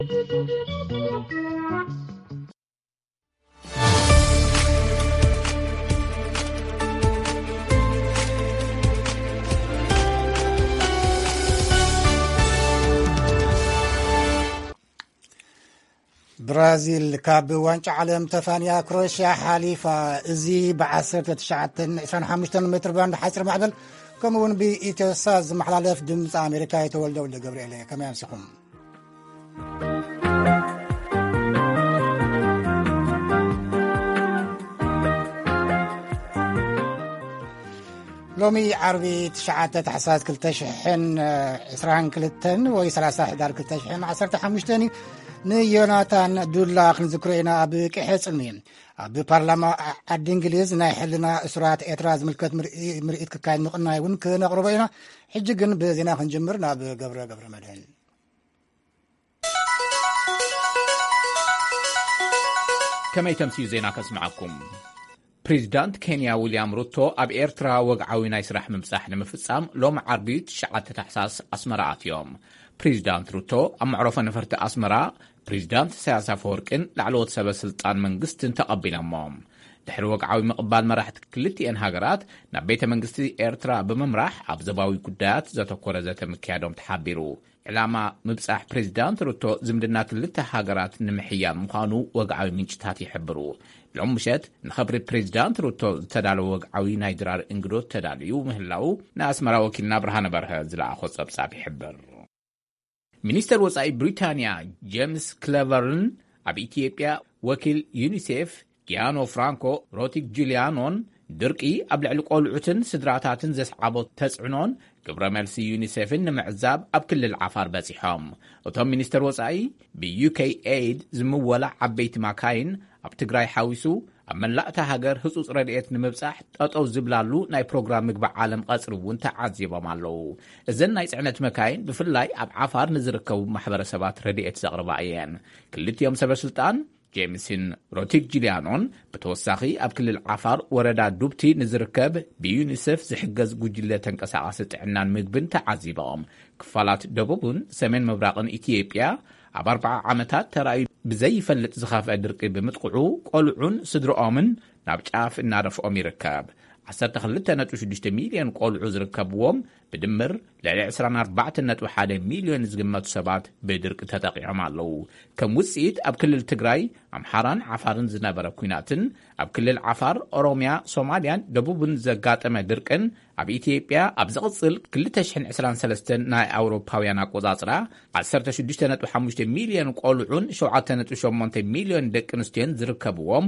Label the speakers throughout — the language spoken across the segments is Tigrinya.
Speaker 1: برازيل كاب وانش عالم تفانيا كروشيا حليفة ازي بعصر 925 متر باند حصر معدل كمون بإتساز محلالف دمز أمريكا يتولد دولة جبريلية كما يمسكم لومي عربي 9 تحساس كلتشحن 22 وي 30 حدار كلتشحن 15 نيوناتان دولا خنذكرينا بكحصني ببرلمان الانجليز ناي حلنا اسرات اعتراض ملكت مرئيت كاين نقنا ون كنقربينا حجي كن بزينا خنجمرنا بغبر مدين
Speaker 2: كما يتمسي زينا كسمعكم بريزيدنت كينيا ويليام روتو اب ايرترا وقعوي ناي سرح ممساح لمفصام لوم عربيت شعات تحساس اسمرات يوم بريزيدنت روتو ام معروفه نفرت اسمرا بريزيدنت سياسة فوركن لعلوت سبب سلطان منغستن تقبلهم دحر وقعوي مقبال مراحت كلتين هاجرات نبيت منغستي ايرترا بممراح ابزباوي كدات زتكور زتمكيادهم تحبيرو علامة مبصح بريزيدنت روتو زمدنا كلتا هاجرات نمحيان مخانو وقعوي منشتات يحبرو العمشت نخبر بريزيدنت روتو تدالو وقعوي نايدرار انجدوت تداليو مهلاو ناس مراوكينا برهان برها زلا أخو صبصاب يحبر ሚኒስተር ወጻኢ ብሪታንያ ጄምስ ክሌቨርን ኣብ ኢትዮጵያ ወኪል ዩኒሴፍ ጊያኖ ፍራንኮ ሮቲክ ጁሊያኖን ድርቂ ኣብ ልዕሊ ቆልዑትን ስድራታትን ዘስዓቦ ተጽዕኖን ግብረ መልሲ ዩኒሴፍን ንምዕዛብ ኣብ ክልል ዓፋር በጺሖም እቶም ሚኒስተር ወጻኢ ብዩኬ ኤድ ዝምወላ ዓበይቲ ማካይን ኣብ ትግራይ ሓዊሱ ኣብ መላእታ ሃገር ህጹጽ ረድኤት ንምብጻሕ ጠጠው ዝብላሉ ናይ ፕሮግራም ምግቢ ዓለም ቀጽሪ እውን ተዓዚቦም ኣለዉ እዘን ናይ ጽዕነት መካይን ብፍላይ ኣብ ዓፋር ንዝርከቡ ማሕበረሰባት ረድኤት ዘቕርባ እየን ክልቲኦም ሰበስልጣን ጄምስን ሮቲክ ጁሊያኖን ብተወሳኺ ኣብ ክልል ዓፋር ወረዳ ዱብቲ ንዝርከብ ብዩኒሴፍ ዝሕገዝ ጉጅለ ተንቀሳቓሲ ጥዕናን ምግብን ተዓዚቦም ክፋላት ደቡብን ሰሜን ምብራቕን ኢትዮጵያ ኣብ 4 ዓመታት ተራእዩ ብዘይፈልጥ ዝኻፍአ ድርቂ ብምጥቅዑ ቆልዑን ስድሮኦምን ናብ ጫፍ እናረፍኦም ይርከብ 12.6 ሚልዮን ቆልዑ ዝርከብዎም ብድምር ልዕሊ 24.1 ሚልዮን ዝግመቱ ሰባት ብድርቂ ተጠቂዖም ኣለዉ ከም ውጽኢት ኣብ ክልል ትግራይ ኣምሓራን ዓፋርን ዝነበረ ኩናትን ኣብ ክልል ዓፋር ኦሮሚያ ሶማልያን ደቡብን ዘጋጠመ ድርቅን ኣብ ኢትዮጵያ ኣብ ዝቕጽል 2023 ናይ ኣውሮፓውያን ኣቆጻጽራ 16.5 ሚልዮን ቆልዑን 7.8 ሚልዮን ደቂ ኣንስትዮን ዝርከብዎም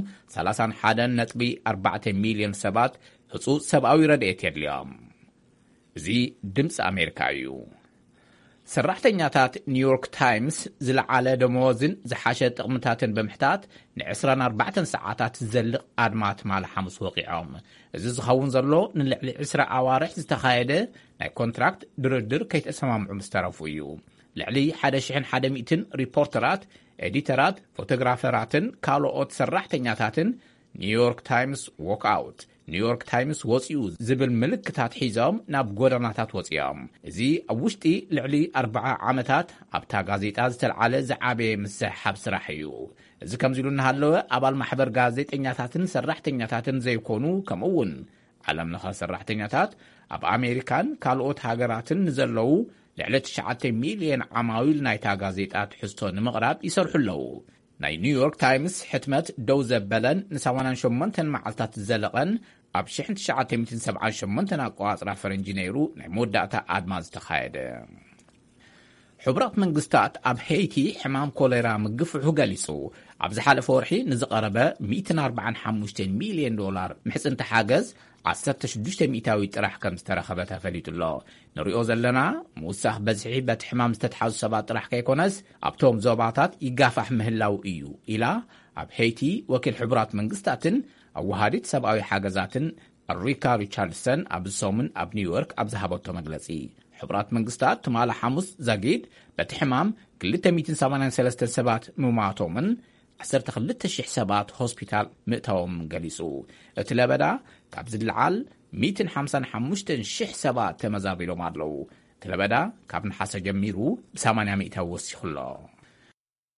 Speaker 2: 31.4 ሚልዮን ሰባት ህጹጽ ሰብኣዊ ረድኤት የድልዮም እዚ ድምፂ ኣሜሪካ እዩ ሰራሕተኛታት ኒውዮርክ ታይምስ ዝለዓለ ደመወዝን ዝሓሸ ጥቕምታትን ብምሕታት ን24 ሰዓታት ዝዘልቕ ኣድማት ማል ሓሙስ ወቂዖም እዚ ዝኸውን ዘሎ ንልዕሊ 20 ኣዋርሕ ዝተኻየደ ናይ ኮንትራክት ድርድር ከይተሰማምዑ ምስተረፉ እዩ ልዕሊ 1,100 ሪፖርተራት ኤዲተራት ፎቶግራፈራትን ካልኦት ሰራሕተኛታትን ኒውዮርክ ታይምስ ዎክ ኣውት ኒውዮርክ ታይምስ ወፂኡ ዝብል ምልክታት ሒዞም ናብ ጎደናታት ወፂኦም እዚ ኣብ ውሽጢ ልዕሊ 40 ዓመታት ኣብታ ጋዜጣ ዝተለዓለ ዝዓበየ ምስሓብ ስራሕ እዩ እዚ ከምዚ ኢሉ እናሃለወ ኣባል ማሕበር ጋዜጠኛታትን ሰራሕተኛታትን ዘይኮኑ ከምኡውን ዓለም ለኸ ሰራሕተኛታት ኣብ ኣሜሪካን ካልኦት ሃገራትን ንዘለዉ ልዕሊ 9 ሚልዮን ዓማዊል ናይታ ጋዜጣ ትሕዝቶ ንምቕራብ ይሰርሑ ኣለዉ ናይ ኒውዮርክ ታይምስ ሕትመት ደው ዘበለን ን88 መዓልታት ዘለቐን ኣብ 1978 ኣቆጻጽራ ፈረንጂ ነይሩ ናይ መወዳእታ ኣድማ ዝተኻየደ ሕቡራት መንግስታት ኣብ ሄይቲ ሕማም ኮሌራ ምግፍሑ ገሊጹ ኣብ ዝሓለፈ ወርሒ ንዝቐረበ $145 ሚልዮን ምሕጽንቲ ሓገዝ 1600 ጥራሕ ከም ዝተረኸበ ተፈሊጡሎ ንሪኦ ዘለና ምውሳኽ በዝሒ በቲ ሕማም ዝተተሓዙ ሰባት ጥራሕ ከይኮነስ ኣብቶም ዞባታት ይጋፋሕ ምህላው እዩ ኢላ ኣብ ሄይቲ ወኪል ሕቡራት መንግስታትን ኣወሃዲት ሰብኣዊ ሓገዛትን ሪካ ሪቻርድሰን ኣብ ሶምን ኣብ ኒውዮርክ ኣብ ዝሃበቶ መግለጺ ሕቡራት መንግስታት ትማላ ሐሙስ ዛጊድ በቲ ሕማም 283 ሰባት ምማቶምን 12,000 ሰባት ሆስፒታል ምእተዎም ገሊጹ እቲ ለበዳ ካብ ዝለዓል 155,000 ሰባት ተመዛቢሎም ኣለዉ እቲ ለበዳ ካብ ነሓሰ ጀሚሩ ብ80 ወሲኹሎ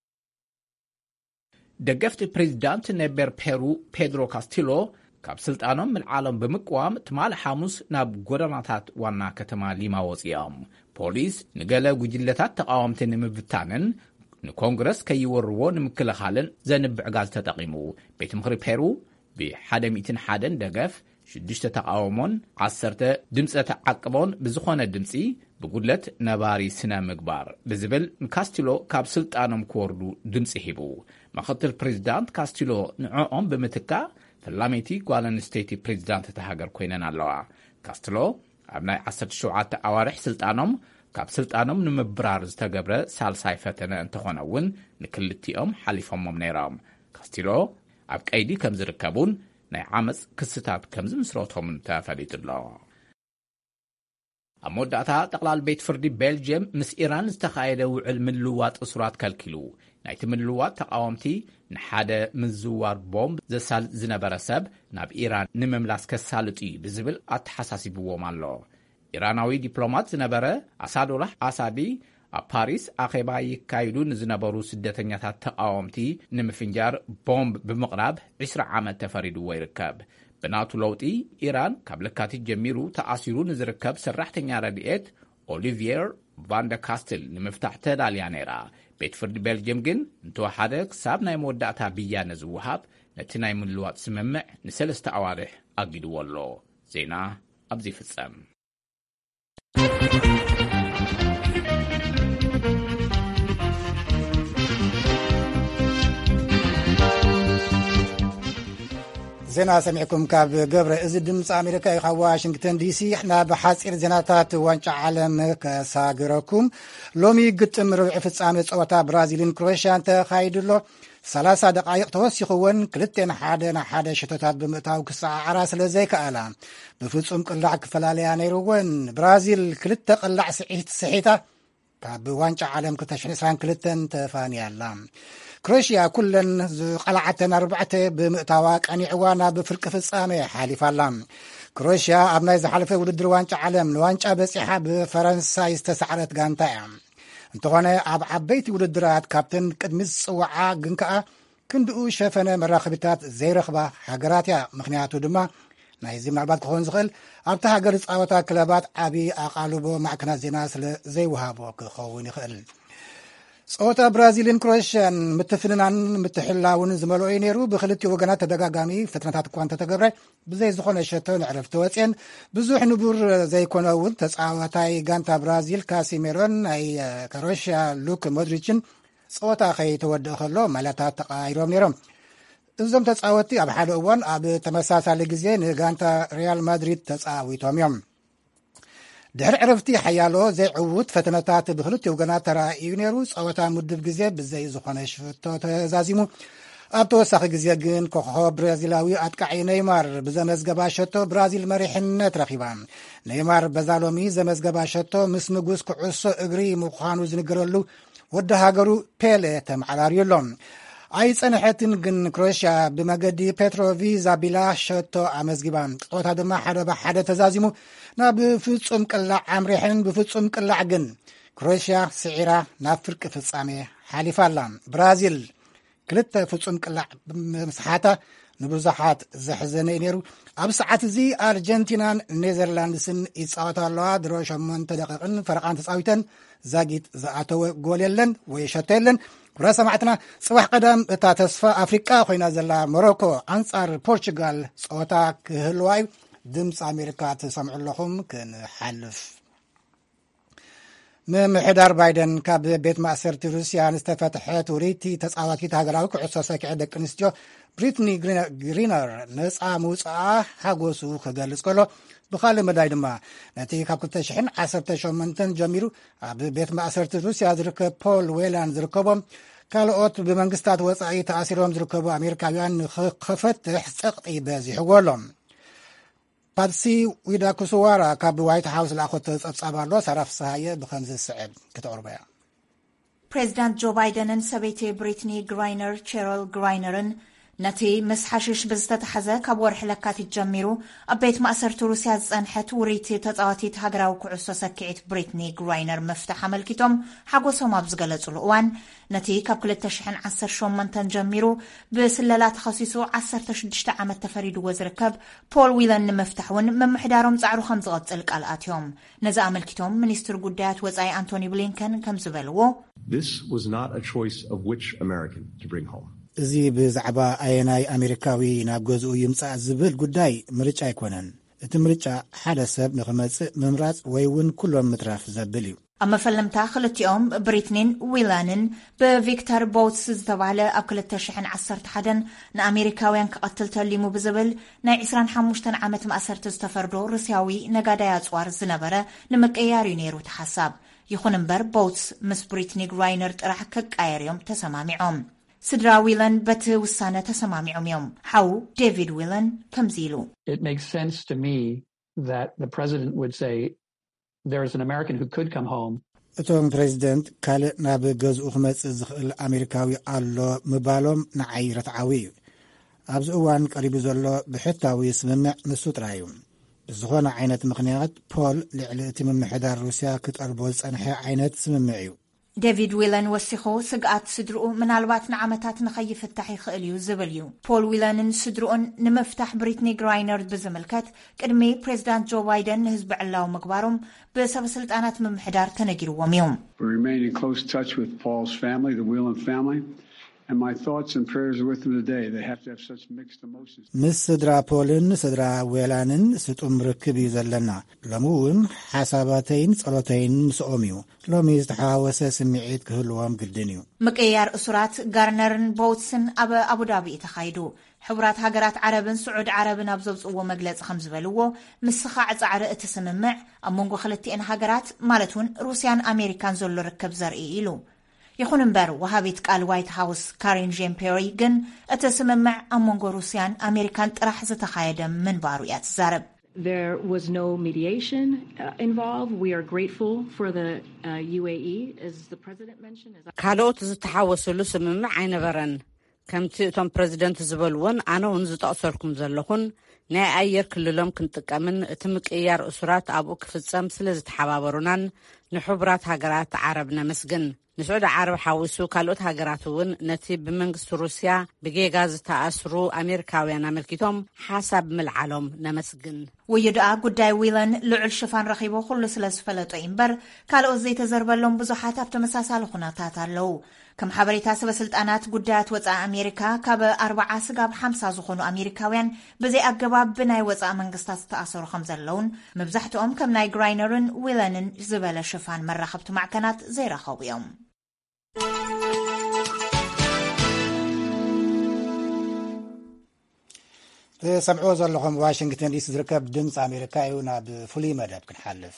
Speaker 2: ደገፍቲ ፕሬዚዳንት ነበር ፔሩ ፔድሮ ካስቲሎ ካብ ስልጣኖም ምልዓሎም ብምቅዋም ትማል ሐሙስ ናብ ጎደናታት ዋና ከተማ ሊማ ወፅኦም ፖሊስ ንገለ ጉጅለታት ተቃዋምቲ ንምብታንን ንኮንግረስ ከይወርዎ ንምክልኻልን ዘንብዕ ጋዝ ተጠቂሙ ቤት ምክሪ ፔሩ ብ101 ደገፍ 6 ተቃውሞን 10 ድምፀ ተዓቅቦን ብዝኾነ ድምፂ ብጉድለት ነባሪ ስነ ምግባር ብዝብል ካስቲሎ ካብ ስልጣኖም ክወርዱ ድምፂ ሂቡ ምክትል ፕሬዚዳንት ካስቲሎ ንዕኦም ብምትካ ፈላሜቲ ጓለን ስቴቲ ፕሬዚዳንት ተሃገር ኮይነን ኣለዋ ካስቲሎ ኣብ ናይ 17 ኣዋርሕ ስልጣኖም ካብ ስልጣኖም ንምብራር ዝተገብረ ሳልሳይ ፈተነ እንተኾነውን ንክልቲኦም ሓሊፎሞም ነይሮም ካስቲሎ ኣብ ቀይዲ ከም ዝርከቡን ናይ ዓመፅ ክስታት ከም ዝምስረቶምን ተፈሊጡሎ ኣብ መወዳእታ ጠቕላል ቤት ፍርዲ ቤልጅየም ምስ ኢራን ዝተኻየደ ውዕል ምልውዋጥ እሱራት ከልኪሉ ናይቲ ምልውዋጥ ተቃወምቲ ንሓደ ምዝዋር ቦምብ ዘሳልጥ ዝነበረ ሰብ ናብ ኢራን ንምምላስ ከሳልጡ ብዝብል ኣተሓሳሲብዎም ኣሎ ኢራናዊ ዲፕሎማት ዝነበረ አሳዶላህ አሳዲ ኣብ ፓሪስ ኣኼባ ይካይዱ ንዝነበሩ ስደተኛታት ተቃወምቲ ንምፍንጃር ቦምብ ብምቕራብ 20 ዓመት ተፈሪድዎ ይርከብ ብናቱ ለውጢ ኢራን ካብ ለካቲት ጀሚሩ ተኣሲሩ ንዝርከብ ሰራሕተኛ ረድኤት ኦሊቪየር ቫንደ ካስትል ንምፍታሕ ተዳልያ ነይራ ቤት ፍርዲ ቤልጅየም ግን እንተወሓደ ክሳብ ናይ መወዳእታ ብያነ ዝውሃብ ነቲ ናይ ምልዋጥ ስምምዕ ን3 ኣዋርሕ ኣጊድዎ ኣሎ ዜና ኣብዚ ፍጸም
Speaker 1: ዜና ሰሚዕኩም ካብ ገብረ እዚ ድምፂ ኣሜሪካ ካብ ዋሽንግተን ዲሲ እሕና ብሓፂር ዜናታት ዋንጫ ዓለም ከሳግረኩም ሎሚ ግጥም ርብዒ ፍጻሜ ፀወታ ብራዚልን ክሮኤሽያን ተኻይድሎ 30 ደቃይቕ ተወሲኽውን 2-1 ሸቶታት ብምእታው ክሰዓዓራ ስለ ዘይከኣላ ብፍጹም ቅላዕ ክፈላለያ ነይሩውን ብራዚል 2 ቅላዕ ስሒታ ካብ ዋንጫ ዓለም 2022 ተፋንያላ ክሮኤሽያ ኩለን ዝቐልዓተን 4 ብምእታዋ ቀኒዕዋ ናብ ፍርቂ ፍጻሜ ሓሊፋላ ክሮኤሽያ ኣብ ናይ ዝሓለፈ ውድድር ዋንጫ ዓለም ንዋንጫ በፂሓ ብፈረንሳይ ዝተሰዓረት ጋንታ እያ እንተኾነ ኣብ ዓበይቲ ውድድራት ካብተን ቅድሚ ዝፅዋዓ ግን ከዓ ክንድኡ ሸፈነ መራኸቢታት ዘይረኽባ ሃገራት እያ ምክንያቱ ድማ ናይዚ ምናልባት ክኾን ዝኽእል ኣብቲ ሃገር ፃወታ ክለባት ዓብዪ ኣቓልቦ ማዕከናት ዜና ስለ ዘይወሃቦ ክኸውን ይኽእል ፀወታ ብራዚልን ክሮኤሽያን ምትፍንናን ምትሕላውን ዝመልኦ እዩ ነይሩ ብክልቲኡ ወገናት ተደጋጋሚ ፍትነታት እኳ እንተተገብረ ብዘይ ዝኾነ ሸቶ ንዕረፍቲ ወፅን ብዙሕ ንቡር ዘይኮነ እውን ተፃዋታይ ጋንታ ብራዚል ካሲሜሮን ናይ ክሮኤሽያ ሉክ ሞድሪችን ፀወታ ከይተወድእ ከሎ ማልያታት ተቃይሮም ነይሮም እዞም ተፃወቲ ኣብ ሓደ እዋን ኣብ ተመሳሳሊ ግዜ ንጋንታ ሪያል ማድሪድ ተፃዊቶም እዮም ድሕሪ ዕረፍቲ ሓያሎ ዘይዕውት ፈተነታት ብክልቲኡ ወገናት ተራእዩ ነይሩ ፀወታ ምድብ ግዜ ብዘይ ዝኾነ ሽፍቶ ተዛዚሙ ኣብ ተወሳኺ ግዜ ግን ኮኸብ ብራዚላዊ ኣጥቃዒ ነይማር ብዘመዝገባ ሸቶ ብራዚል መሪሕነት ረኺባ ነይማር በዛሎሚ ዘመዝገባ ሸቶ ምስ ንጉስ ኩዕሶ እግሪ ምዃኑ ዝንገረሉ ወዲ ሃገሩ ፔሌ ተመዓላርዩሎም ኣይፀንሐትን ግን ክሮኤሽያ ብመገዲ ፔትሮቪዛቢላ ሸቶ ኣመዝጊባ ፀወታ ድማ 1-1 ተዛዚሙ ናብ ፍጹም ቅላዕ ኣምሪሕን ብፍጹም ቅላዕ ግን ክሮኤሽያ ስዒራ ናብ ፍርቂ ፍጻሜ ሓሊፋላ ብራዚል 2 ፍጹም ቅላዕ ብምስሓታ ንብዙሓት ዘሕዘነ እዩ ነይሩ ኣብ ሰዓት እዚ ኣርጀንቲናን ኔዘርላንድስን ይፃወታ ኣለዋ ድሮ 8 ደቂቕን ፈረቓን ተፃዊተን ዛጊት ዝኣተወ ጎል የለን ወይ ሸቶ የለን ኩራ ሰማዕትና ጽባሕ ቀዳም እታ ተስፋ ኣፍሪቃ ኮይና ዘላ ሞሮኮ ኣንጻር ፖርቹጋል ፀወታ ክህልዋ እዩ ድምፂ ኣሜሪካ ትሰምዑ ኣለኹም ክንሓልፍ ምምሕዳር ባይደን ካብ ቤት ማእሰርቲ ሩስያ ንዝተፈትሐት ውሪይቲ ተፃዋቲት ሃገራዊ ኩዕሶ ሰኪዔት ደቂ ኣንስትዮ ብሪትኒ ግሪነር ነፃ ምውፅኣ ሓጎሱ ክገልጽ ከሎ ብኻልእ መዳይ ድማ ነቲ ካብ 2018 ጀሚሩ ኣብ ቤት ማእሰርቲ ሩስያ ዝርከብ ፖል ዌላን ዝርከቦም ካልኦት ብመንግስታት ወፃኢ ተኣሲሮም ዝርከቡ ኣሜሪካውያን ንክኸፈትሕ ፀቕጢ በዚሕዎ ኣሎም ፓትሲ ዊዳኩስዋራ ካብ ዋይት ሃውስ ዝለኣኾቶ ፀብጻብ ኣሎ ሳራፍ ሰሃየ ብከምዚ ዝስዕብ ክተቕርበ እያ
Speaker 3: ፕሬዚዳንት ጆ ባይደንን ሰበይቲ ብሪትኒ ግራይነር ቼረል ግራይነርን ነቲ ምስ ሓሽሽ ብዝተተሓዘ ካብ ወርሒ ለካቲት ጀሚሩ ኣብ ቤት ማእሰርቲ ሩስያ ዝጸንሐት ውሪት ተጻዋቲት ሃገራዊ ኩዕሶ ሰኪዔት ብሪትኒ ግራይነር መፍትሕ ኣመልኪቶም ሓጎሶም ኣብ ዝገለጹሉ እዋን ነቲ ካብ 2018 ጀሚሩ ብስለላ ተኸሲሱ 16 ዓመት ተፈሪድዎ ዝርከብ ፖል ዊለን ንምፍታሕ እውን መምሕዳሮም ጻዕሩ ከም ዝቐጽል ቃል ኣትዮም ነዚ ኣመልኪቶም ሚኒስትር ጉዳያት ወጻኢ አንቶኒ ብሊንከን ከም ዝበልዎ
Speaker 4: This was not a choice of which American to bring home.
Speaker 1: እዚ ብዛዕባ ኣየናይ ኣሜሪካዊ ናብ ገዝኡ ይምጻእ ዝብል ጉዳይ ምርጫ ኣይኮነን እቲ ምርጫ ሓደ ሰብ ንኽመጽእ ምምራጽ ወይ እውን ኩሎም ምትራፍ ዘብል እዩ
Speaker 3: ኣብ መፈለምታ ክልቲኦም ብሪትኒን ዊላንን ብቪክተር ቦውትስ ዝተባህለ ኣብ 2011 ንኣሜሪካውያን ክቐትል ተሊሙ ብዝብል ናይ 25 ዓመት ማእሰርቲ ዝተፈርዶ ሩስያዊ ነጋዳይ ኣጽዋር ዝነበረ ንምቅያር እዩ ነይሩ ተሓሳብ ይኹን እምበር ቦውትስ ምስ ብሪትኒ ግራይነር ጥራሕ ከቃየር እዮም ተሰማሚዖም ስድራ ዊለን በቲ ውሳነ ተሰማሚዖም እዮም ሓው ዴቪድ ዊለን ከምዚ ኢሉ
Speaker 5: It makes sense to me that the president would say there is an American who could come home.
Speaker 1: እቶም ፕሬዚደንት ካልእ ናብ ገዝኡ ክመጽእ ዝኽእል ኣሜሪካዊ ኣሎ ምባሎም ንዓይ ረትዓዊ እዩ ኣብዚ እዋን ቀሪቡ ዘሎ ብሕታዊ ስምምዕ ንሱ ጥራይ እዩ ብዝኾነ ዓይነት ምኽንያት ፖል ልዕሊ እቲ ምምሕዳር ሩስያ ክጠልቦ ዝጸንሐ ዓይነት ስምምዕ እዩ
Speaker 3: ዴቪድ ዊለን ወሲኹ ስግኣት ስድርኡ ምናልባት ንዓመታት ንኸይፍታሕ ይኽእል እዩ ዝብል እዩ ፖል ዊለንን ስድርኡን ንምፍታሕ ብሪትኒ ግራይነር ብዝምልከት ቅድሚ ፕሬዚዳንት ጆ ባይደን ንህዝቢ ዕላው ምግባሮም ብሰበ ስልጣናት ምምሕዳር ተነጊርዎም እዮም
Speaker 6: We remain in close touch with Paul's family, the Whelan family. And my thoughts and prayers are with them today. They have to have such mixed emotions.
Speaker 1: ምስ ስድራ ፖልን ስድራ ዌላንን ስጡም ርክብ እዩ ዘለና ሎሚ እውን ሓሳባተይን ጸሎተይን ምስኦም እዩ ሎሚ ዝተሓዋወሰ ስምዒት ክህልዎም ግድን እዩ
Speaker 3: ምቅያር እሱራት ጋርነርን ቦውትስን ኣብ አቡዳቢ ተኻይዱ ሕቡራት ሃገራት ዓረብን ስዑድ ዓረብን ኣብ ዘውፅዎ መግለፂ ከም ዝበልዎ ምስኻዕ ጻዕሪ እቲ ስምምዕ ኣብ መንጎ ክልቲአን ሃገራት ማለት እውን ሩስያን ኣሜሪካን ዘሎ ርክብ ዘርኢ ኢሉ ይኹን እምበር ወሃቢት ቃል ዋይት ሃውስ ካሪን ጄን-ፔሪ ግን እቲ ስምምዕ ኣብ መንጎ ሩስያን ኣሜሪካን ጥራሕ ዝተኻየደ ምንባሩ እያ ትዛረብ
Speaker 7: There was no mediation involved. We are grateful for the UAE, as the president mentioned.
Speaker 8: ካልኦት ዝተሓወሰሉ ስምምዕ ኣይነበረን ከምቲ እቶም ፕሬዚደንት ዝበልዎን ኣነ እውን ዝጠቕሰልኩም ዘለኹን ናይ ኣየር ክልሎም ክንጥቀምን እቲ ምቅያር እሱራት ኣብኡ ክፍጸም ስለ ዝተሓባበሩናን ንሕቡራት ሃገራት ዓረብ ነመስግን ንስዑድ ዓረብ ሓዊሱ ካልኦት ሃገራት እውን ነቲ ብመንግስቲ ሩስያ ብጌጋ ዝተኣስሩ ኣሜሪካውያን ኣመልኪቶም ሓሳብ ምልዓሎም ነመስግን
Speaker 3: ወይድኣ ጉዳይ ዊለን ልዑል ሽፋን ረኺቦ ኩሉ ስለ ዝፈለጦ እምበር ካልኦት ዘይተዘርበሎም ብዙሓት ኣብ ተመሳሳሊ ኩነታት ኣለዉ ከም ሓበሬታ ሰበስልጣናት ጉዳያት ወፃኢ ኣሜሪካ ካብ 40 ስጋብ 50 ዝኾኑ ኣሜሪካውያን ብዘይ ኣገባብ ብናይ ወፃኢ መንግስታት ዝተኣሰሩ ከም ዘለውን መብዛሕትኦም ከም ናይ ግራይነርን ዊለንን ዝበለ ሽፋን መራኸብቲ ማዕከናት ዘይረኸቡ እዮም
Speaker 1: ሰምዕዎ ዘለኹም ዋሽንግተን ዲሲ ዝርከብ ድምፂ ኣሜሪካ እዩ ናብ ፍሉይ መደብ ክንሓልፍ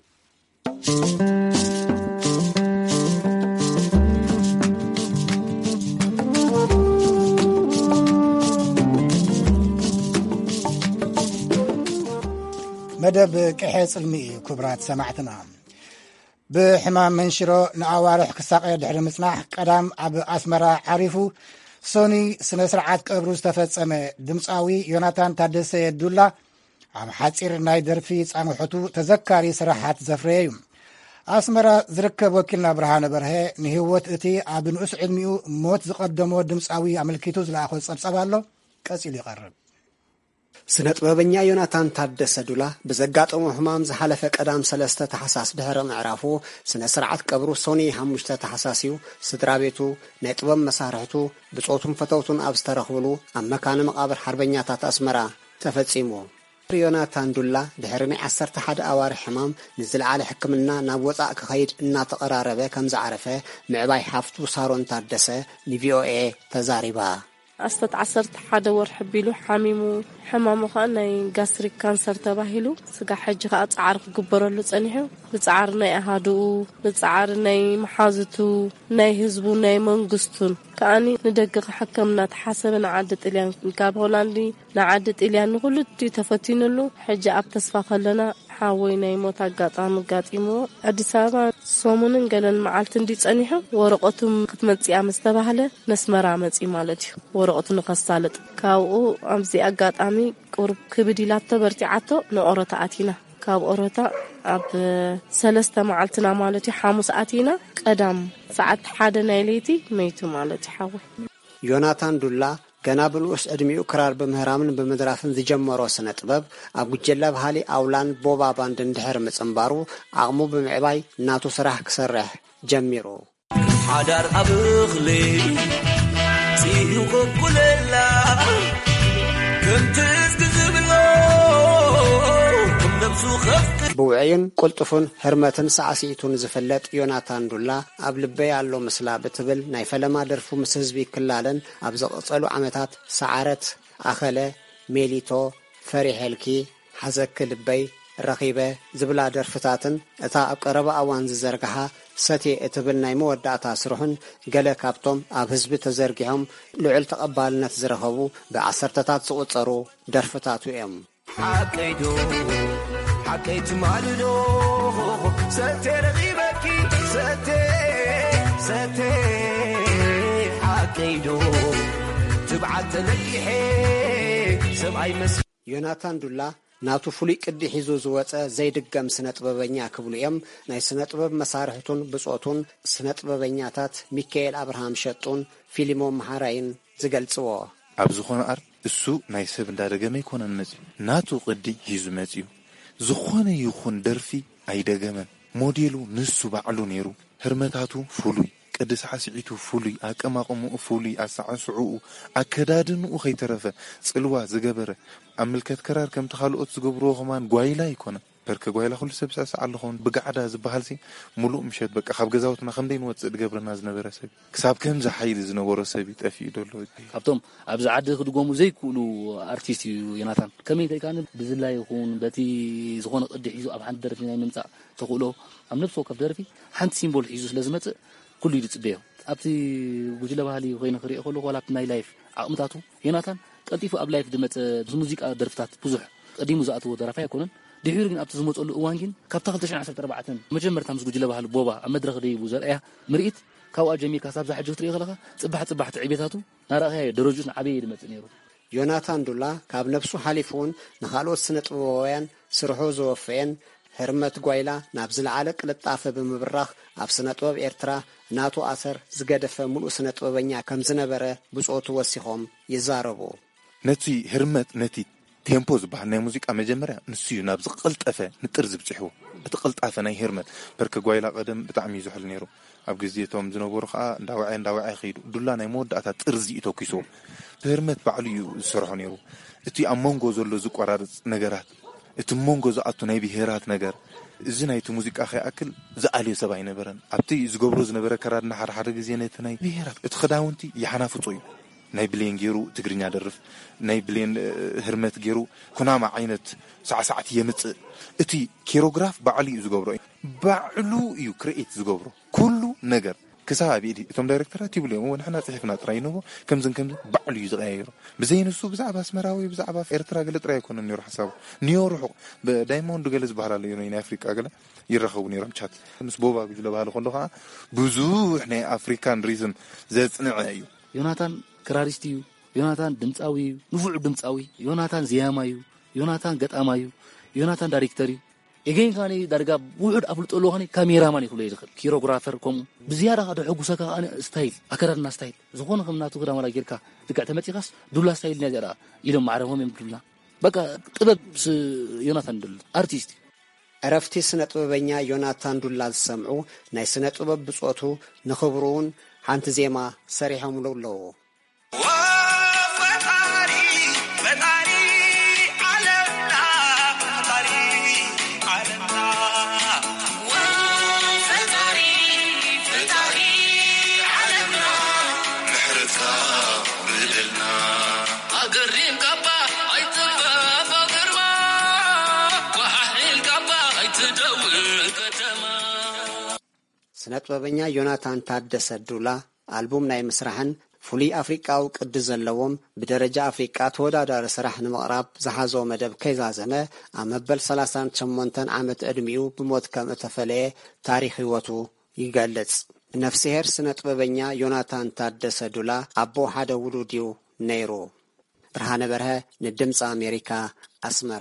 Speaker 1: መደብ ቅሐ ጽልሚ እዩ ክቡራት ሰማዕትና ብሕማም መንሽሮ ንኣዋርሕ ክሳቀየ ድሕሪ ምጽናሕ ቀዳም ኣብ ኣስመራ ዓሪፉ ሶኒ ስነ ስርዓት ቀብሩ ዝተፈጸመ ድምፃዊ ዮናታን ታደሰ የዱላ ኣብ ሓፂር ናይ ደርፊ ጻንሖቱ ተዘካሪ ስራሓት ዘፍረየ እዩ ኣስመራ ዝርከብ ወኪልና ብርሃነ በርሀ ንህይወት እቲ ኣብ ንኡስ ዕድሚኡ ሞት ዝቐደሞ ድምፃዊ ኣመልኪቱ ዝለኣኾ ጸብጸብ ኣሎ ቀጺሉ ይቐርብ
Speaker 9: ስነ ጥበበኛ ዮናታን ታደሰ ዱላ ብዘጋጠሙ ሕማም ዝሓለፈ ቀዳም 3 ተሓሳስ ድሕሪ ምዕራፉ ስነ ስርዓት ቀብሩ ሶኒ 5 ተሓሳስ እዩ ስድራ ቤቱ ናይ ጥበብ መሳርሕቱ ብጾቱን ፈተውቱን ኣብ ዝተረኽብሉ ኣብ መካነ መቃብር ሓርበኛታት ኣስመራ ተፈጺሙ ዮናታን ዱላ ድሕሪ ናይ 11 ኣዋርሕ ሕማም ንዝለዓለ ሕክምና ናብ ወፃእ ክኸይድ እናተቐራረበ ከም ዝዓረፈ ምዕባይ ሓፍቱ ሳሮን ታደሰ ንቪኦኤ ተዛሪባ
Speaker 10: أستاذ عصرت حدا ورحبيلو حميمو حمامو خان ناي غاستريك كانسر تباهيلو سغا حجي أصعار كغبرلو صنيحو لصعار ناي اهادو لصعار ناي محازتو ناي حزبو ناي منغستون كاني ندقق حكمنا تحسبنا عدد اليان كاب هولندي نعدد اليان كله تي تفتينلو حجي اب تصفى خلنا ሓወይ ናይ ሞት አጋጣሚ ጋጢሞ አዲስ አበባ ሶሙንን ገለን መዓልት እንዲጸኒሑ ወረቀቱ ክትመጽያ መስተባህለ መስመራ መጽ ማለት እዩ ወረቀቱ ንኸሳለጥ ካብኡ አምዚ አጋጣሚ ቁርብ ክብዲላተ በርቲዓቶ ንኦረታ አቲና ካብ ኦረታ ኣብ 3 መዓልትና ማለት እዩ ሐሙስ አቲና ቀዳም ሰዓት 1 ናይ ለይቲ መይቱ ማለት ሓወይ
Speaker 9: ዮናታን ዱላ ገና ብልኡስ ዕድሚኡ ክራር በምህራምን በመድራፍን ዝጀመሮ ስነ ጥበብ ኣብ ጉጀላ ባህሊ አውላን ቦባ ባንድ እንድሕር ምጽንባሩ አቅሙ ብምዕባይ እናቱ ስራሕ ክሰርሕ ጀሚሩ
Speaker 11: ሓዳር ኣብኽሊ ጽዩ ቁለላ ከምትስ ዝብሎ ከምደምሱ ኸፍ
Speaker 9: ብውዕይን ቁልጥፉን ህርመትን ሳዕሲቱን ዝፍለጥ ዮናታን ዱላ ኣብ ልበይ ኣሎ ምስላ ብትብል ናይ ፈለማ ደርፉ ምስ ህዝቢ ክላለን ኣብ ዘቐጸሉ ዓመታት ሰዓረት ኣኸለ ሜሊቶ ፈሪሄልኪ ሓዘክ ልበይ ረኺበ ዝብላ ደርፍታትን እታ ኣብ ቀረባ እዋን ዝዘርግሓ ሰቴ እትብል ናይ መወዳእታ ስርሑን ገለ ካብቶም ኣብ ህዝቢ ተዘርጊሖም ልዑል ተቐባልነት ዝረኸቡ ብዓሰርተታት ዝቑጸሩ ደርፍታቱ እዮም
Speaker 11: حكيدو حكيت مالدو ستر غيبكي ستي حكيدو تبعت ليحي سبعي مس
Speaker 9: ዮናታን ዱላ ናቱ ፍሉይ ቅዲ ሒዙ ዝወፀ ዘይድገም ስነ ጥበበኛ ክብሉ እዮም ናይ ስነ ጥበብ መሳርሕቱን ብጾቱን ስነ ጥበበኛታት ሚካኤል አብርሃም ሸጡን ፊሊሞን መሃራይን ዝገልጽዎ
Speaker 12: ኣብ ዝኾነ አር እሱ ናይ ሰብ እንዳደገመ ይኮነን መጽ ናቱ ቅዲ ሒዙ መጽዩ ዝኾነ ይኹን ደርፊ ኣይደገመን ሞዴሉ ንሱ ባዕሉ ነይሩ ህርመታቱ ፍሉይ ቅድስ ሓሲዒቱ ፍሉይ አቀማቅሙ ፍሉይ አሳዕስዑ አከዳድንኡ ኸይተረፈ ጽልዋ ዝገበረ አምልከት ከራር ከም ተኻልኦት ዝገብርዎ ኸማን ጓይላ ይኮነ በርከ ጓይላ ሁሉ ሰብ ሳሳ ኣለኹን ብጋዕዳ ዝበሃልሲ ሙሉእ ምሸት በቃ ካብ ገዛውትና ከምደይ ንወጽእ ዝገብረና ዝነበረ ሰብ ክሳብ ከምዚ ሓይሊ ዝነበሮ ሰብ ይጠፊኡ ደሎ
Speaker 13: ካብቶም ኣብዚ ዓዲ ክድጎሙ ዘይክእሉ አርቲስት እዩ ዮናታን ከመይ ከይካን ብዝላይ ይኹን በቲ ዝኾነ ቅዲ ሒዙ ኣብ ሓንቲ ደርፊ ናይ ምምጻእ ተኽእሎ ኣብ ነፍሱ ወከፍ ደርፊ ሓንቲ ሲምቦል ሒዙ ስለዝመጽእ ኩሉ ይጽበዮ ኣብቲ ጉጅለ ባህሊ ኮይኑ ክሪኦ ከሎ ወላ ናይ ላይፍ አቅምታቱ ዮናታን ቀልጢፉ ኣብ ላይፍ ድመጽ ሙዚቃ ደርፍታት ብዙሕ ቀዲሙ ዝኣትዎ ደራፋ ይኮነን ድሕሪ ግን ኣብቲ ዝመጸሉ እዋን ግን ካብታ 2014 መጀመርታ ምስ ጉጅለ ባህሊ ቦባ ኣብ መድረኽ ደይቡ ዘርአያ ምርኢት ካብኣ ጀሚርካ ሳብ ዛሕጅ ትሪኢ ከለኻ ጽባሕ ዕቤታቱ ናራእያ ደረጃን ዓበይ ድመጽ ነይሩ
Speaker 9: ዮናታን ዱላ ካብ ነፍሱ ሓሊፉን ንኻልኦት ስነ ጥበባውያን ስርሑ ዘወፍየን ህርመት ጓይላ ናብ ዝለዓለ ቅልጣፈ ብምብራኽ ኣብ ስነ ጥበብ ኤርትራ ናቱ ኣሰር ዝገደፈ ሙሉእ ስነ ጥበበኛ ከም ዝነበረ ብጾቱ ወሲኾም ይዛረቡ
Speaker 12: ነቲ ህርመት ነቲ ቴምፖ ዝበሃል ናይ ሙዚቃ መጀመርያ ንሱ ናብ ዝቕልጠፈ ንጥር ዝብጽሕዎ እቲ ቅልጣፈ ናይ ህርመት በርከ ጓይላ ቀደም ብጣዕሚ ይዝሕል ነይሩ ኣብ ግዜቶም ዝነበሩ ከዓ እንዳውዓይ ኸይዱ ዱላ ናይ መወዳእታ ጥርዚ ይተኪሶ ህርመት ባዕሉ እዩ ዝሰርሖ ነይሩ እቲ ኣብ መንጎ ዘሎ ዝቆራርጽ ነገራት እቲ መንጎ ዝኣቱ ናይ ብሄራት ነገር እዚ ናይቲ ሙዚቃ ኸይኣክል ዝኣልዮ ሰብ ኣይነበረን ኣብቲ ዝገብሮ ዝነበረ ከራድና ሓደ ግዜ ነቲ ናይ ብሄራት እቲ ክዳውንቲ ይሓናፍጾ እዩ ናይ ብሌን ገይሩ ትግርኛ ደርፍ ናይ ብሌን ህርመት ገይሩ ኩናማ ዓይነት ሳዕሳዕቲ የምጽእ እቲ ኬሮግራፍ ባዕሉ እዩ ዝገብሮ ባዕሉ እዩ ክሬኤት ዝገብሮ ኩሉ ነገር ክሳብ ኣብዲ እቶም ዳይሬክተራት ይብሉም ወንሕና ጽሒፍና ጥራይ ነው ከምዝን ባዕሉ እዩ ዝቀያይሮ ብዘይንሱ ብዛዕባ አስመራዊ ብዛዕባ ኤርትራ ገለ ጥራይ ይኮነን ነይሩ ሐሳቡ ኒውዮርክ በዳይሞንድ ገለ ዝበሃል ኣሎ ናይ አፍሪካ ገለ ይረኸቡ ነይሮም ቻት ምስ ቦባ ጉጅለ ባህል ኮሎ ከዓ ብዙሕ ናይ አፍሪካን ሪዝም ዘጽንዕ እዩ
Speaker 13: ዮናታን ክራሪስት እዩ ዮናታን ድምጻዊ እዩ ንፉዕ ድምጻዊ ዮናታን ዚያማ እዩ ዮናታን ገጣማ እዩ ዮናታን ዳይሬክተር እዩ እገን ካኒ ዳርጋ ውሑድ አፍልጦሎ ኸኒ ካሜራማን ይኽሉ ይዝኽል ኪሮግራፈር ኮሙ ብዝያዳ ካደ ሕጉሰካ ኣነ ስታይል አከዳድና ስታይል ዝኾነ ከምናቱ ክዳመላ ጌርካ ድጋዕ ተመጺኻስ ዱላ ስታይል ና ዘራ ኢሎም ማዕረፎም የምድልና በቃ ጥበብ ዮናታን ዱላ አርቲስት
Speaker 9: ዕረፍቲ ስነ ጥበበኛ ዮናታን ዱላ ዝሰምዑ ናይ ስነ ጥበብ ብጾቱ ንኽብሩውን ሓንቲ ዜማ ሰሪሖምሉ ኣለዎ ስነ ጥበበኛ ዮናታን ታደሰ ዱላ አልቡም ናይ ምስራሕን ፍሉይ ኣፍሪቃዊ ቅዲ ዘለዎም ብደረጃ ኣፍሪቃ ተወዳዳሪ ስራሕ ንምቕራብ ዝሓዞ መደብ ከይዛዘመ ኣብ መበል 38 ዓመት ዕድሚኡ ብሞት ከም እተፈለየ ታሪክ ህይወቱ ይገልጽ። ነፍሲሄር ስነ ጥበበኛ ዮናታን ታደሰ ዱላ ኣቦ ሓደ ውሉድ እዩ ነይሩ። ብርሃነ በርሀ ንድምፂ ኣሜሪካ ኣስመራ።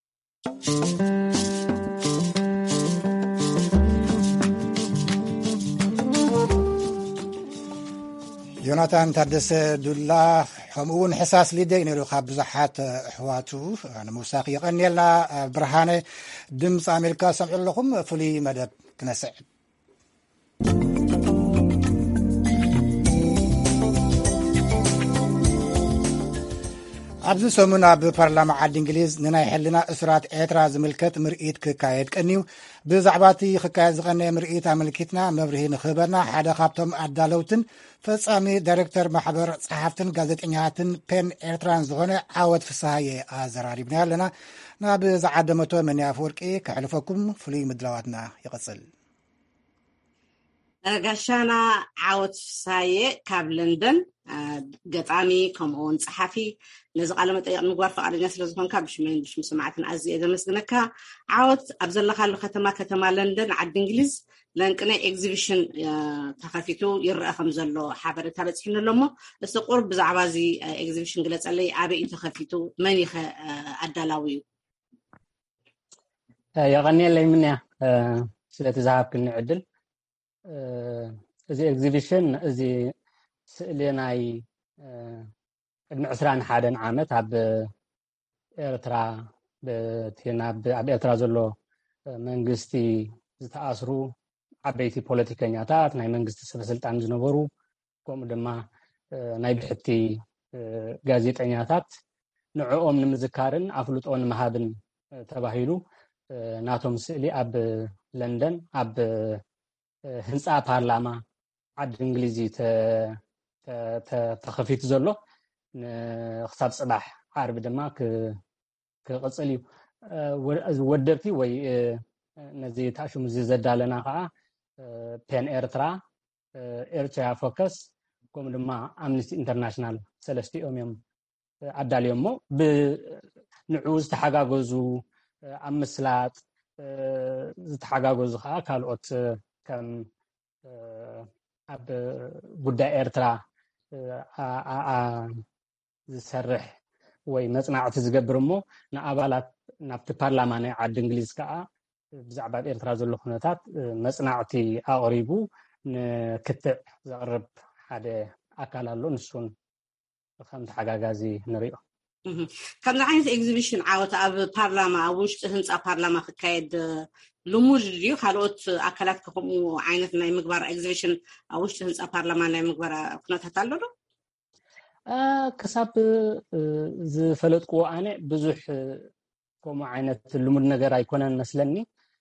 Speaker 1: ዮናታን ታደሰ ዱላ ከምኡ እውን ሕሳስ ሊደይ ነይሩ ካብ ብዙሓት ኣሕዋቱ ንምውሳኽ ይቐኒየልና። ብርሃነ ድምፂ ኣሜሪካ ሰምዑ ኣለኹም። ፍሉይ መደብ ክነስዕ ኣብዚ ሰሙን ኣብ ፓርላማ ዓዲ እንግሊዝ ንናይ ሕልና እስራት ኤርትራ ዝምልከት ምርኢት ክካየድ ቀኒዩ። ብዛዕባ እቲ ክካየድ ዝቐነየ ምርኢት ኣመልኪትና መብርሂ ንክህበና ሓደ ካብቶም ኣዳለውትን ፈጻሚ ዳይሬክተር ማሕበር ጸሓፍትን ጋዜጠኛትን ፔን ኤርትራን ዝኾነ ዓወት ፍስሃየ ኣዘራሪብና ኣለና። ናብ ዝዓደመቶ መንያ ኣፈወርቂ ክሕልፈኩም ፍሉይ ምድላዋትና ይቕጽል።
Speaker 8: ጋሻና ዓወት ፍስሃየ ካብ ለንደን ገጣሚ ከምኡውን ጸሓፊ ነዚ ቃለ መጠይቅ ምግባር ፈቃደኛ ስለዝኾንካ ብሽመን ብሽም ሰማዕትን ኣዝየ ዘመስግነካ። ዓወት ኣብ ዘለኻሉ ከተማ ለንደን ዓዲ እንግሊዝ ለንቅነ ኤግዚቢሽን ተኸፊቱ ይርአ ከም ዘሎ ሓበሬታ በፂሕና ኣሎ እሞ እስቲ ቁርብ ብዛዕባ እዚ ኤግዚቢሽን ግለፀለይ። ኣበይ እዩ ተኸፊቱ? መን ኢኸ ኣዳላዊ እዩ?
Speaker 5: የቐኒየለይ ምን እያ ስለቲ ዝሃብክኒ ዕድል። እዚ ኤግዚቢሽን እዚ ስእሊ ናይ ቅድሚ 21 ዓመት ኣብ ኤርትራ ኣብ ኤርትራ ዘሎ መንግስቲ ዝተኣስሩ ዓበይቲ ፖለቲከኛታት ናይ መንግስቲ ሰበስልጣን ዝነበሩ ከምኡ ድማ ናይ ብሕቲ ጋዜጠኛታት ንዕኦም ንምዝካርን ኣፍልጦ ንምሃብን ተባሂሉ ናቶም ስእሊ ኣብ ለንደን ኣብ ህንፃ ፓርላማ ዓዲ እንግሊዝ ተኸፊቱ ዘሎ ክሳብ ፅባሕ ዓርቢ ድማ ክቕፅል እዩ። ወደብቲ ወይ ነዚ ታሽሙ እዚ ዘዳለና ከዓ ፔን ኤርትራ፣ ኤርትራ ፎከስ ከምኡ ድማ ኣምነስቲ ኢንተርናሽናል ሰለስቲኦም እዮም ኣዳልዮሞ ብንዕኡ ዝተሓጋገዙ ኣብ ምስላጥ ዝተሓጋገዙ ከዓ ካልኦት ከም ኣብ ጉዳይ ኤርትራ ዝሰርሕ ወይ መጽናዕቲ ዝገብር እሞ ንኣባላት ናብቲ ፓርላማ ናይ ዓዲ እንግሊዝ ከዓ ብዛዕባ ኤርትራ ዘሎ ኩነታት መጽናዕቲ ኣቕሪቡ ንክትዕ ዘቕርብ ሓደ ኣካል ኣሎ። ንሱን ከም ተሓጋጋዚ ንሪኦ።
Speaker 8: ከምዚ ዓይነት ኤግዚቢሽን ዓወት ኣብ ፓርላማ ኣብ ውሽጢ ህንፃ ፓርላማ ክካየድ ልሙድ ድዩ? ካልኦት ኣካላት ከምኡ ዓይነት ናይ ምግባር ኤግዚቢሽን ኣብ ውሽጢ ህንፃ ፓርላማ ናይ ምግባር ኩነታት ኣሎ ዶ?
Speaker 5: ክሳብ ዝፈለጥክዎ ኣነ ብዙሕ ከምኡ ዓይነት ልሙድ ነገር ኣይኮነን መስለኒ።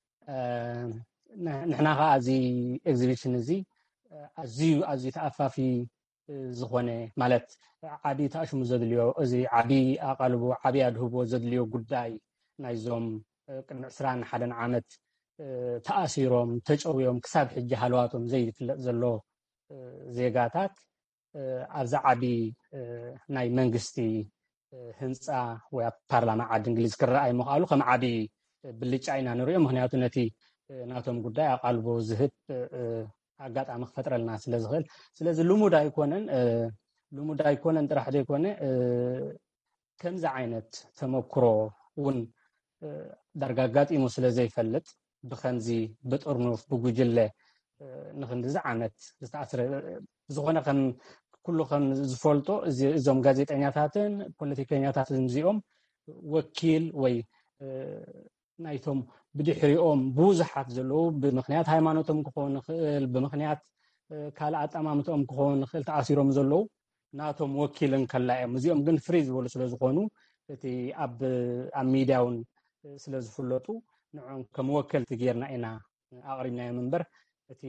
Speaker 5: ንሕና ከዓ እዚ ኤግዚቢሽን እዚ ኣዝዩ ተኣፋፊ ዝኾነ ማለት ዓብዪ ተኣሽሙ ዘድልዮ እዚ ዓብዪ ኣቓልቦ ዓብዪ ኣድህቦ ዘድልዮ ጉዳይ ናይዞም ቅድሚ 21 ዓመት ተኣሲሮም ተጨውዮም ክሳብ ሕጂ ሃልዋቶም ዘይፍለጥ ዘሎ ዜጋታት ኣብዛ ዓብዪ ናይ መንግስቲ ህንፃ ወይ ኣብ ፓርላማ ዓዲ እንግሊዝ ክረኣይ ምኽኣሉ ከም ዓብዪ ብልጫ ኢና ንሪኦ። ምክንያቱ ነቲ ናቶም ጉዳይ ኣቓልቦ ዝህብ ኣጋጣሚ ክፈጥረልና ስለዝኽእል። ስለዚ ልሙድ ኣይኮነን ጥራሕ ዘይኮነ ከምዚ ዓይነት ተመክሮ እውን ዳርጋ ኣጋጢሙ ስለዘይፈልጥ ብከምዚ ብጥርኑፍ ብጉጅለ ንክንዲዚ ዓመት ዝተኣስረ ዝኾነ ከም ኩሉ ከም ዝፈልጦ እዞም ጋዜጠኛታትን ፖለቲከኛታትን እዚኦም ወኪል ወይ ናይቶም ብድሕሪኦም ብዙሓት ዘለዉ ብምክንያት ሃይማኖቶም ክኾን ይኽእል ብምክንያት ካልእ ኣጠማምቶኦም ክኾን ይኽእል ተኣሲሮም ዘለዉ ናቶም ወኪልን ከላዮም እዚኦም ግን ፍሪ ዝበሉ ስለዝኾኑ እቲ ኣብ ሚድያ እውን ስለዝፍለጡ ንዖም ከም ወከልቲ ጌርና ኢና ኣቕሪብናዮም እምበር እቲ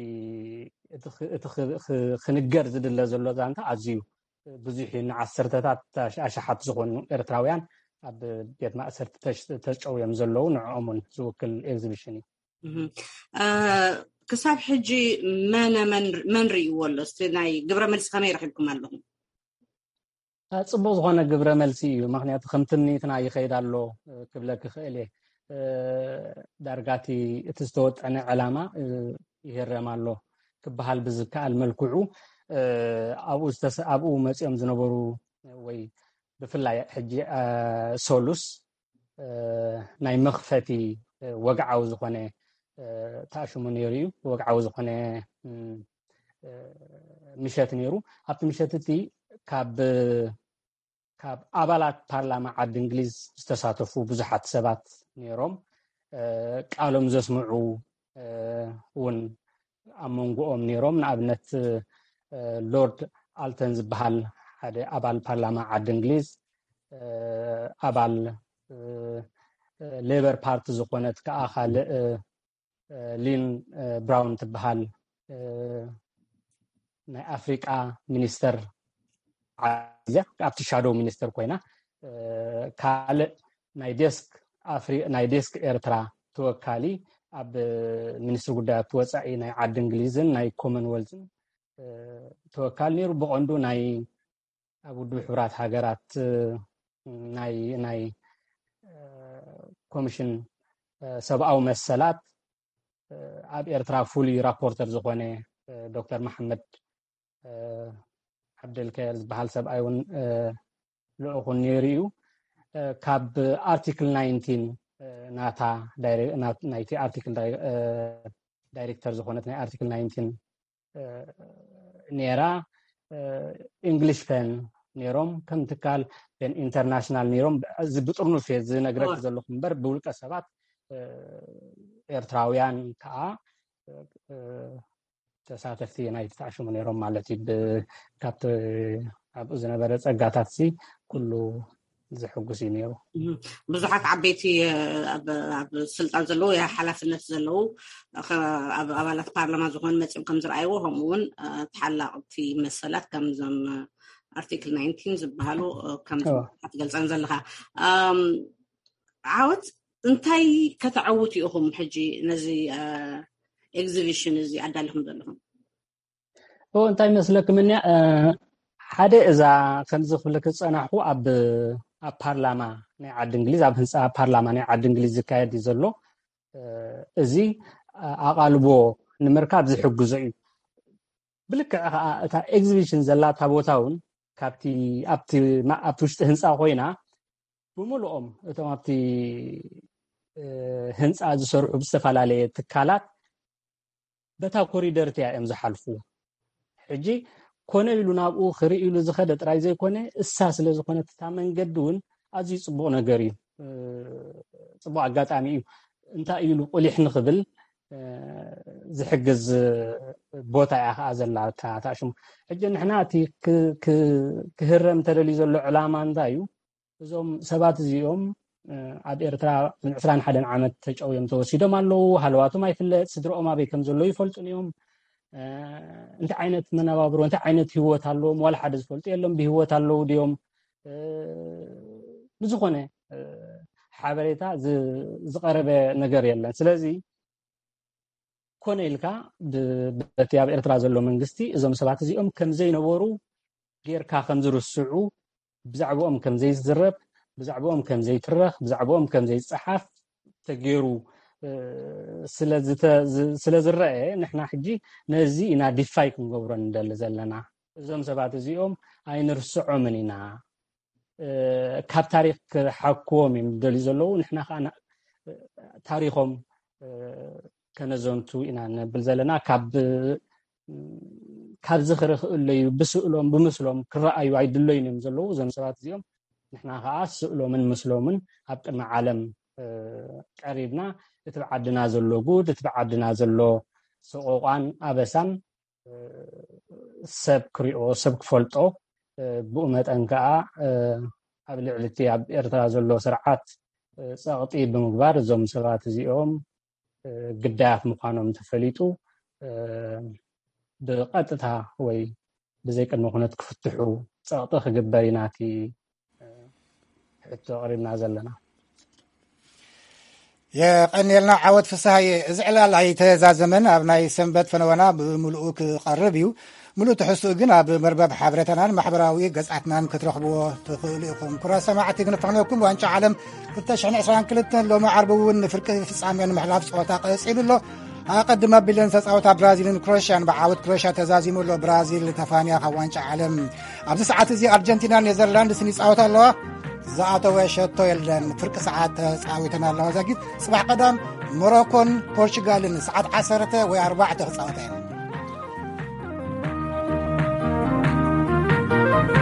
Speaker 5: ክንገር ዝድለ ዘሎ ዛንታ ኣዝዩ ብዙሕ ንዓሰርተታት ኣሽሓት ዝኾኑ ኤርትራውያን ኣብ ቤት ማእሰርቲ ተጨውዮም ዘለዉ ንዕኦም እውን ዝውክል ኤግዚቢሽን እዩ።
Speaker 8: ክሳብ ሕጂ መን ርእይዎ ኣሎ? እስቲ ናይ ግብረ መልሲ ከመይ ረኺብኩም ኣለኹም?
Speaker 5: ጽቡቕ ዝኾነ ግብረ መልሲ እዩ ምክንያቱ ከምትምኒትና ይኸይድ ኣሎ ክብለክ ክእል ዳርጋቲ እቲ ዝተወጠነ ዕላማ ይሄረም ኣሎ ክበሃል ብዝከኣል መልክዑ ኣብኡ መፅኦም ዝነበሩ ወይ ብፍላይ ሕጂ ሶሉስ ናይ መኽፈቲ ወግዓዊ ዝኾነ ተኣሽሙ ነይሩ እዩ ወግዓዊ ዝኾነ ምሸት ነይሩ ኣብቲ ምሸት እቲ ካብ ኣባላት ፓርላማ ዓዲ እንግሊዝ ዝተሳተፉ ብዙሓት ሰባት ነይሮም ቃሎም ዘስምዑ እውን ኣብ መንጎኦም ነይሮም ንኣብነት ሎርድ ኣልተን ዝበሃል ሓደ ኣባል ፓርላማ ዓዲ እንግሊዝ ኣባል ሌበር ፓርቲ ዝኾነት ከዓ ካልእ ሊን ብራውን ትበሃል ናይ ኣፍሪቃ ሚኒስተር ኣብቲ ሻዶው ሚኒስተር ኮይና ካልእ ናይ ዴስክ ኤርትራ ተወካሊ ኣብ ሚኒስትሪ ጉዳያት ወፃኢ ናይ ዓዲ እንግሊዝን ናይ ኮመንዌልትን ተወካሊ ነይሩ ብቐንዱ ናይ ኣብ ውድብ ሕብራት ሃገራት ናይ ኮሚሽን ሰብኣዊ መሰላት ኣብ ኤርትራ ፍሉይ ራፖርተር ዝኾነ ዶክተር መሐመድ ዓብደልከር ዝበሃል ሰብኣይ እውን ልኡኹን ነይሩ እዩ ካብ ኣርቲክል 19 ናታ ናይቲ ኣርቲክል ዳይሬክተር ዝኾነት ናይ ኣርቲክል 19 ነራ እንግሊሽ ፔን ነይሮም ከም ትካል ፔን ኢንተርናሽናል ነይሮም ብጥርኑፍ ዝነግረክ ዘለኹ እምበር ብውልቀ ሰባት ኤርትራውያን ከዓ ተሳተፍቲ ናይ ተዓሽሙ ነይሮም ማለት እዩ ካብቲ ኣብኡ ዝነበረ ፀጋታት ኩሉ ዝሕጉስ እዩ ነይሩ
Speaker 8: ብዙሓት ዓበይቲ ኣብ ስልጣን ዘለዉ ሓላፍነት ዘለዉ ኣብ ኣባላት ፓርላማ ዝኾኑ መፅኦም ከም ዝረኣይዎ ከምኡ እውን ተሓላቕቲ መሰላት ከምዞም ኣርቲክል 19 ዝበሃሉ ከም ትገልፀን ዘለካ ዓወት እንታይ ከተዓውቱ ኢኹም ሕጂ ነዚ ኤግዚቢሽን እዚ ኣዳልኩም ዘለኹም
Speaker 5: እንታይ መስለክምኒ ሓደ እዛ ከምዚ ክብለክ ፀናሕኩ ኣብ ፓርላማ ናይ ዓዲ እንግሊዝ ኣብ ህንፃ ፓርላማ ናይ ዓዲ እንግሊዝ ዝካየድ ዘሎ እዚ ኣቓልቦ ንምርካብ ዝሕግዞ እዩ ብልክዕ ከዓ እታ ኤግዚቢሽን ዘላታ ቦታ እውን ኣብቲ ውሽጢ ህንፃ ኮይና ብምሉኦም እቶም ኣብቲ ህንፃ ዝሰርሑ ብዝተፈላለየ ትካላት በታ ኮሪደር እያ እዮም ዝሓልፉ ሕጂ ኮነ ኢሉ ናብኡ ክርኢ ኢሉ ዝኸደ ጥራይ ዘይኮነ እሳ ስለ ዝኾነት እታ መንገዲ እውን ኣዝዩ ፅቡቕ ነገር እዩ ፅቡቕ ኣጋጣሚ እዩ እንታይ ኢሉ ቁሊሕ ንኽብል ዝሕግዝ ቦታ እያ ከዓ ዘላ ተኣሽሙ ሕጂ ንሕና እቲ ክህረም ተደልዩ ዘሎ ዕላማ እንታይ እዩ እዞም ሰባት እዚኦም ኣብ ኤርትራ 21 ዓመት ተጨውዮም ተወሲዶም ኣለዉ ሃለዋቶም ኣይፍለጥ ስድሮኦም ኣበይ ከም ዘለዉ ይፈልጡን እዮም እንታይ ዓይነት መነባብሮ እንታይ ዓይነት ህይወት ኣለዎም ዋላ ሓደ ዝፈልጡ የሎም ብህይወት ኣለዉ ድዮም ብዝኾነ ሓበሬታ ዝቐረበ ነገር የለን ስለዚ ኮነ ኢልካ በቲ ኣብ ኤርትራ ዘሎ መንግስቲ እዞም ሰባት እዚኦም ከም ዘይነበሩ ጌርካ ከም ዝርስዑ ብዛዕባኦም ከም ዘይዝረብ ብዛዕባኦም ከም ዘይትረኽ ብዛዕባኦም ከም ዘይፀሓፍ ተገይሩ ስለዝረአ ንሕና ሕጂ ነዚ ኢና ዲፋይ ክንገብሮ እንደሊ ዘለና እዞም ሰባት እዚኦም ኣይንርስዖምን ኢና ካብ ታሪክ ክሓክዎም እዮም ደልዩ ዘለዉ ንሕና ከዓ ታሪኾም ከነዘንቱ ኢና ነብል ዘለና ካብ ዝኽርክእሉ እዩ ብስእሎም ብምስሎም ክረኣዩ ኣይድለዩን እዮም ዘለዉ እዞም ሰባት እዚኦም ንሕና ከዓ ስእሎምን ምስሎምን ኣብ ቅድሚ ዓለም ቀሪብና እቲ ብዓድና ዘሎ ጉድ እቲ ብዓድና ዘሎ ሰቆቋን ኣበሳን ሰብ ክሪኦ ሰብ ክፈልጦ ብኡ መጠን ከዓ ኣብ ልዕሊ እቲ ኣብ ኤርትራ ዘሎ ስርዓት ፀቕጢ ብምግባር እዞም ሰባት እዚኦም ግዳያት ምዃኖም ተፈሊጡ ብቐጥታ ወይ ብዘይ ቅድመ ኩነት ክፍትሑ ፀቕጢ ክግበር ኢና እቲ ሕቶ ቀሪብና ዘለና
Speaker 1: የቀኒልና ዓወት ፍስሃየ እዚ ዕላል ኣይተዛዘመን ኣብ ናይ ሰንበት ፈነወና ብምልኡ ክቐርብ እዩ ሙሉእ ትሕዝኡ ግን ኣብ መርበብ ሓበሬታናን ማሕበራዊ ገጻትናን ክትረኽብዎ ትኽእሉ ኢኹም። ኩራ ሰማዕቲ ክንፍሕነኩም ዋንጫ ዓለም 2022 ሎሚ ዓርቢ እውን ፍርቂ ፍጻሜ ንምሕላፍ ፀወታ ቀፂሉ ኣሎ። ኣቐድማ ቢለን ተፃወታ ብራዚልን ክሮኤሽያን ብዓወት ክሮኤሽያ ተዛዚሙ ኣሎ። ብራዚል ተፋንያ ካብ ዋንጫ ዓለም። ኣብዚ ሰዓት እዚ ኣርጀንቲና ኔዘርላንድስን ይፃወታ ኣለዋ። ዝኣተወ ሸቶ የለን። ፍርቂ ሰዓት ተፃዊተና ኣለዋ። ዛጊድ ፅባሕ ቀዳም ሞሮኮን ፖርቹጋልን ሰዓት 10 ወይ 4 ክፃወታ እየን።